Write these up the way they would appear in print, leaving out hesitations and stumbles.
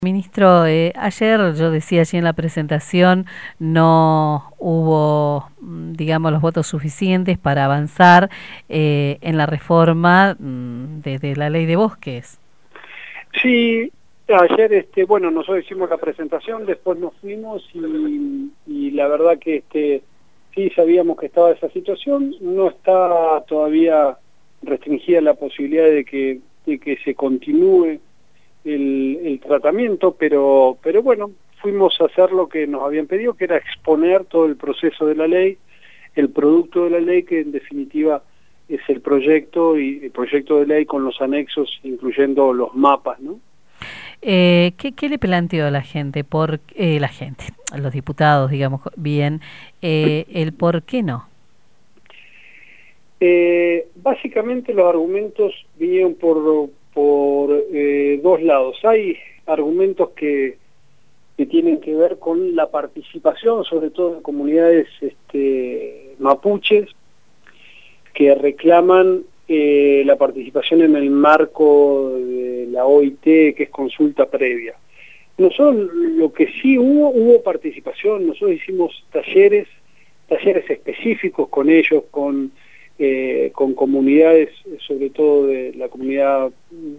Ministro, ayer yo decía allí en la presentación, no hubo, digamos, los votos suficientes para avanzar en la reforma de la ley de bosques. Sí, ayer, bueno, nosotros hicimos la presentación, después nos fuimos y la verdad que sí sabíamos que estaba esa situación, no está todavía restringida la posibilidad de que se continúe el tratamiento, pero bueno, fuimos a hacer lo que nos habían pedido, que era exponer todo el proceso de la ley, el producto de la ley, que en definitiva es el proyecto y el proyecto de ley con los anexos, incluyendo los mapas, ¿no? ¿Qué le planteó a la gente, a los diputados, digamos bien, el por qué no? Básicamente los argumentos vinieron por dos lados. Hay argumentos que tienen que ver con la participación, sobre todo de comunidades mapuches, que reclaman la participación en el marco de la OIT, que es consulta previa. Nosotros, lo que sí hubo participación, nosotros hicimos talleres específicos con ellos, con comunidades, sobre todo de la comunidad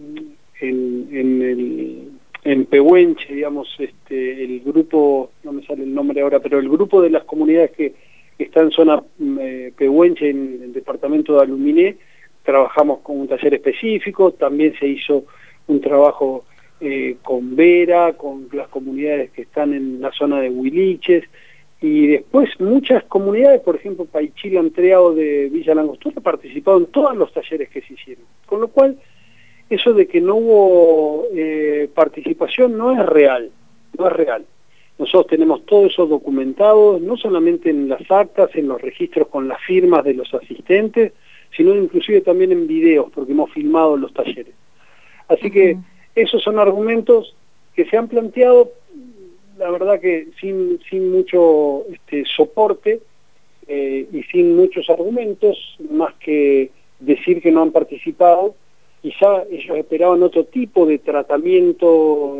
en Pehuenche, digamos, el grupo, no me sale el nombre ahora, pero el grupo de las comunidades que está en zona Pehuenche, en el departamento de Aluminé, trabajamos con un taller específico, también se hizo un trabajo con Vera, con las comunidades que están en la zona de Huiliches, y después muchas comunidades, por ejemplo, Paichila Entreado de Villa Langostura, participaron en todos los talleres que se hicieron, con lo cual eso de que no hubo participación no es real, no es real. Nosotros tenemos todo eso documentado, no solamente en las actas, en los registros con las firmas de los asistentes, sino inclusive también en videos, porque hemos filmado los talleres. Así que esos son argumentos que se han planteado, la verdad que sin mucho soporte y sin muchos argumentos, más que decir que no han participado. Quizá ellos esperaban otro tipo de tratamiento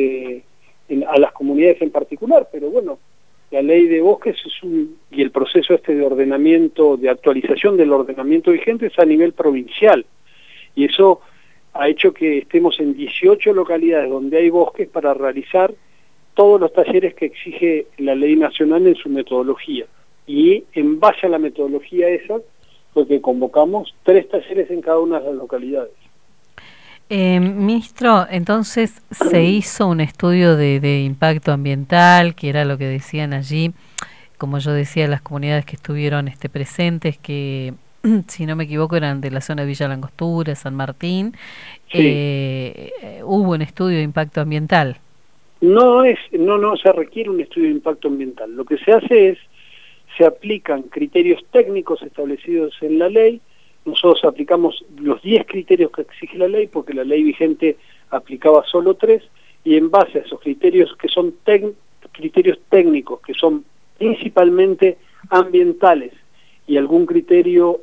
a las comunidades en particular, pero bueno, la ley de bosques y el proceso de ordenamiento, de actualización del ordenamiento vigente es a nivel provincial, y eso ha hecho que estemos en 18 localidades donde hay bosques para realizar todos los talleres que exige la ley nacional en su metodología, y en base a la metodología esa fue que convocamos 3 talleres en cada una de las localidades. Ministro, entonces se hizo un estudio de impacto ambiental, que era lo que decían allí, como yo decía, las comunidades que estuvieron presentes, que si no me equivoco eran de la zona de Villa Langostura, San Martín. Sí. ¿Hubo un estudio de impacto ambiental? No se requiere un estudio de impacto ambiental. Lo que se hace es, se aplican criterios técnicos establecidos en la ley. Nosotros aplicamos los 10 criterios que exige la ley, porque la ley vigente aplicaba solo 3, y en base a esos criterios, que son criterios técnicos, que son principalmente ambientales, y algún criterio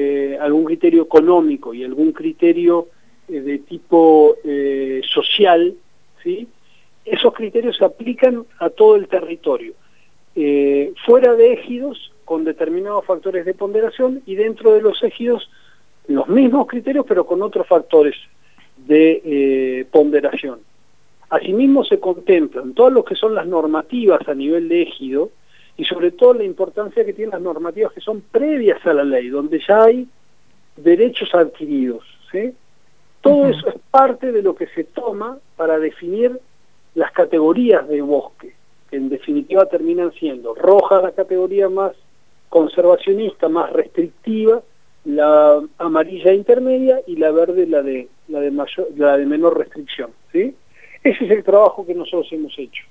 económico y algún criterio de tipo social, ¿sí? Esos criterios se aplican a todo el territorio, fuera de ejidos, con determinados factores de ponderación, y dentro de los ejidos los mismos criterios, pero con otros factores de ponderación. Asimismo se contemplan todo lo que son las normativas a nivel de ejido, y sobre todo la importancia que tienen las normativas que son previas a la ley, donde ya hay derechos adquiridos, ¿sí? Todo eso es parte de lo que se toma para definir las categorías de bosque, que en definitiva terminan siendo roja la categoría más conservacionista, más restrictiva, la amarilla intermedia, y la verde la de menor restricción, ¿sí? Ese es el trabajo que nosotros hemos hecho.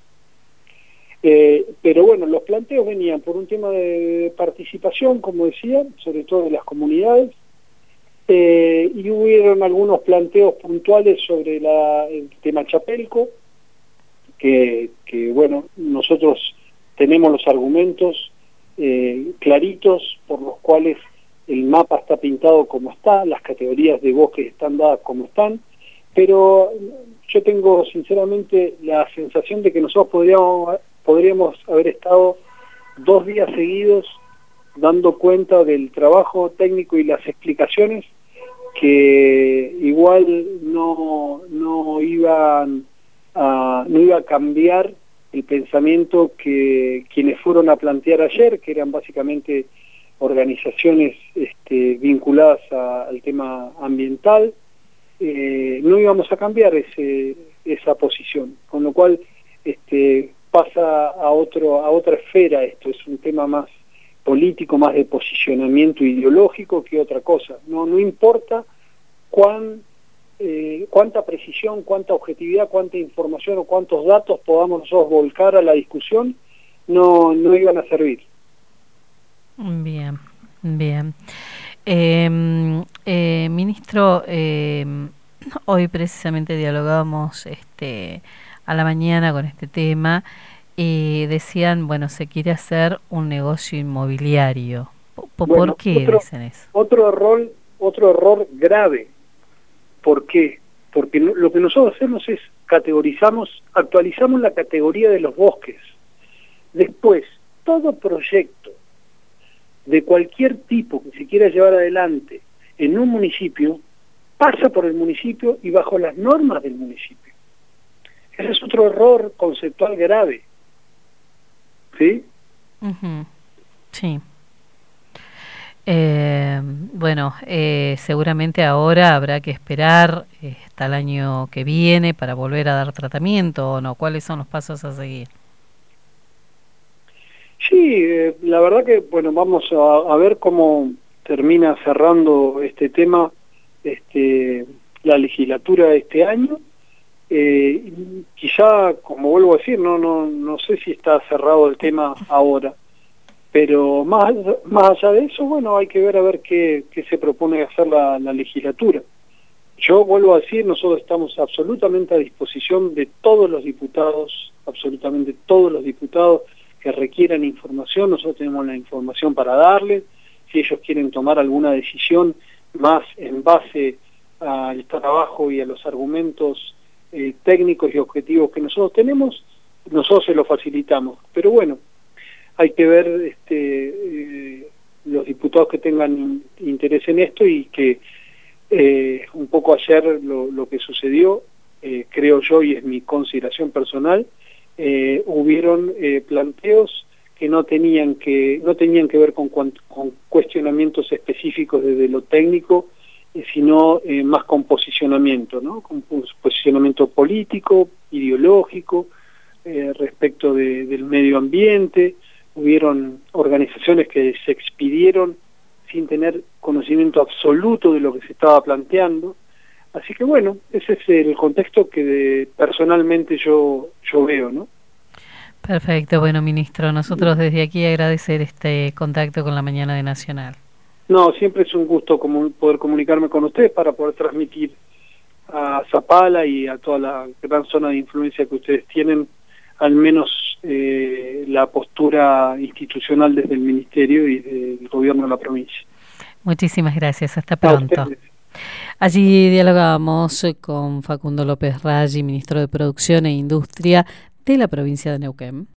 Pero bueno, los planteos venían por un tema de participación, como decía, sobre todo de las comunidades, y hubieron algunos planteos puntuales sobre el tema Chapelco, que bueno, nosotros tenemos los argumentos claritos por los cuales el mapa está pintado como está, las categorías de bosques están dadas como están, pero yo tengo sinceramente la sensación de que nosotros podríamos haber estado 2 días seguidos dando cuenta del trabajo técnico y las explicaciones que igual no iba a cambiar el pensamiento que quienes fueron a plantear ayer, que eran básicamente organizaciones vinculadas al tema ambiental, no íbamos a cambiar esa posición, con lo cual pasa a otra esfera. Esto es un tema más político, más de posicionamiento ideológico que otra cosa. No importa cuánta precisión, cuánta objetividad, cuánta información o cuántos datos podamos nosotros volcar a la discusión, no iban a servir. Bien, bien. Ministro, hoy precisamente dialogábamos a la mañana con este tema y decían, bueno, se quiere hacer un negocio inmobiliario. ¿Por qué dicen eso? Otro error grave. ¿Por qué? Porque lo que nosotros hacemos es actualizamos la categoría de los bosques. Después, todo proyecto de cualquier tipo que se quiera llevar adelante en un municipio, pasa por el municipio y bajo las normas del municipio. Ese es otro error conceptual grave. ¿Sí? Uh-huh. Sí. Bueno, seguramente ahora habrá que esperar hasta el año que viene para volver a dar tratamiento, ¿o no? ¿Cuáles son los pasos a seguir? Sí, la verdad que, bueno, vamos a ver cómo termina cerrando este tema la legislatura este año. Quizá, como vuelvo a decir, no sé si está cerrado el tema ahora, pero más allá de eso, bueno, hay que ver a ver qué se propone hacer la legislatura. Yo vuelvo a decir, nosotros estamos absolutamente a disposición de todos los diputados, absolutamente todos los diputados que requieran información. Nosotros tenemos la información para darles. Si ellos quieren tomar alguna decisión más en base al trabajo y a los argumentos técnicos y objetivos que nosotros tenemos, nosotros se lo facilitamos. Pero bueno, hay que ver los diputados que tengan interés en esto, y que un poco ayer lo que sucedió, creo yo, y es mi consideración personal, hubieron planteos que no tenían que ver con cuestionamientos específicos desde lo técnico, sino más con posicionamiento, ¿no? Con posicionamiento político, ideológico, respecto del medio ambiente. Hubieron organizaciones que se expidieron sin tener conocimiento absoluto de lo que se estaba planteando. Así que bueno, ese es el contexto que personalmente yo veo, ¿no? Perfecto, bueno, ministro, nosotros desde aquí agradecer este contacto con la Mañana de Nacional. No, siempre es un gusto poder comunicarme con ustedes para poder transmitir a Zapala y a toda la gran zona de influencia que ustedes tienen, al menos la postura institucional desde el Ministerio y del Gobierno de la provincia. Muchísimas gracias, hasta pronto. Allí dialogamos con Facundo López Raggi, ministro de Producción e Industria de la provincia de Neuquén.